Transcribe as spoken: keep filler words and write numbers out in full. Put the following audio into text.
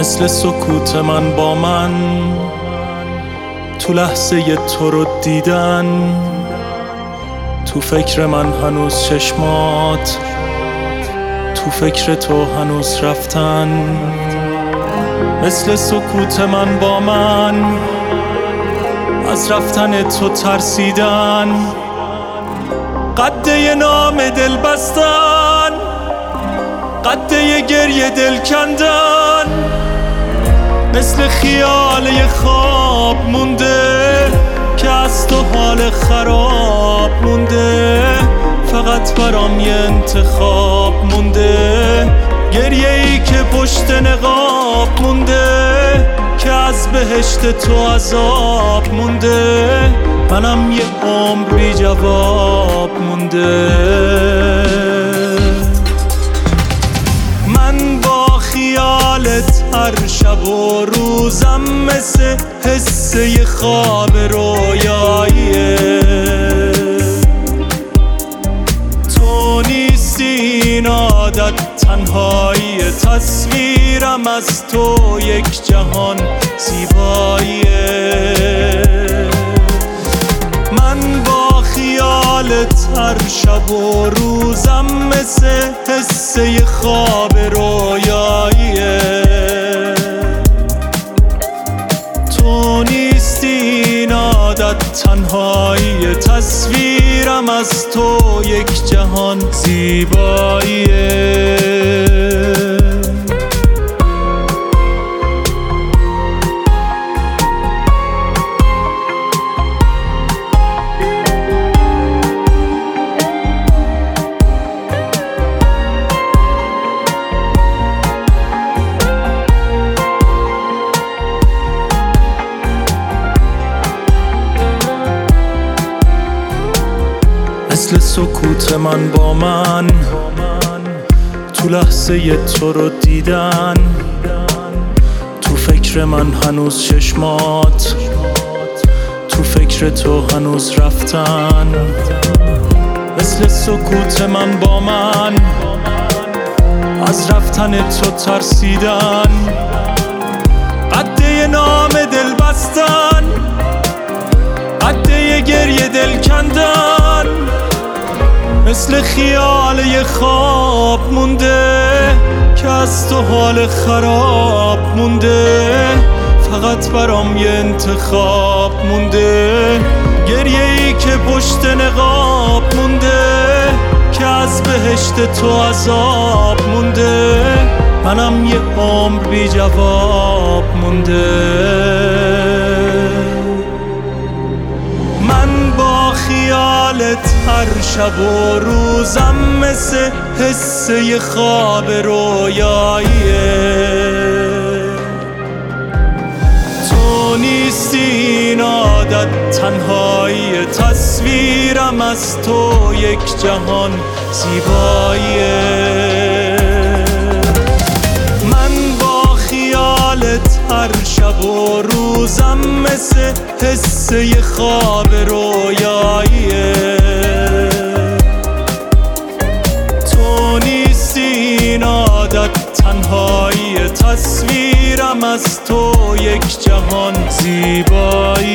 مثل سکوت من با من، تو لحظه تو رو دیدن، تو فکر من هنوز چشمات، تو فکر تو هنوز رفتن. مثل سکوت من با من، از رفتن تو ترسیدن، قده نام دل بستن، قده گریه دل کندن. مثل خیال خواب مونده که از تو حال خراب مونده، فقط برام یه انتخاب مونده، گریه ای که پشت نقاب مونده، که از بهشت تو عذاب مونده، منم یه عمر بی جواب مونده. من با خیالت هر شب و روزم مثل حسه خواب رویاییه، تو نیستی این عادت تنهایی، تصویرم از تو یک جهان زیباییه. من با خیالت هر شب و روزم مثل حسه خواب رویاییه، تو نیستی این عادت تنهایی، تصویرم از تو یک جهان زیباییه. مثل سکوت من با من، تو لحظه تو رو دیدن، تو فکر من هنوز چشمات، تو فکر تو هنوز رفتن. مثل سکوت من با من، از رفتن تو ترسیدن، قده نام دل بستن، قده گریه دل کندن. مثل خیال یه خواب مونده که از تو حال خراب مونده، فقط برام یه انتخاب مونده، گریه ای که پشت نقاب مونده، که از بهشت تو عذاب مونده، منم یه عمر بی جواب مونده. من با خیالت هر شب و روزم مثل حسه خواب رویاییه، تو نیستی این عادت تنهایی، تصویرم از تو یک جهان زیباییه. من با خیالت هر شب و روزم مثل حسه خواب رویاییه، تو نیستی این عادت تنهایی، تصویرم از تو یک جهان زیبایی.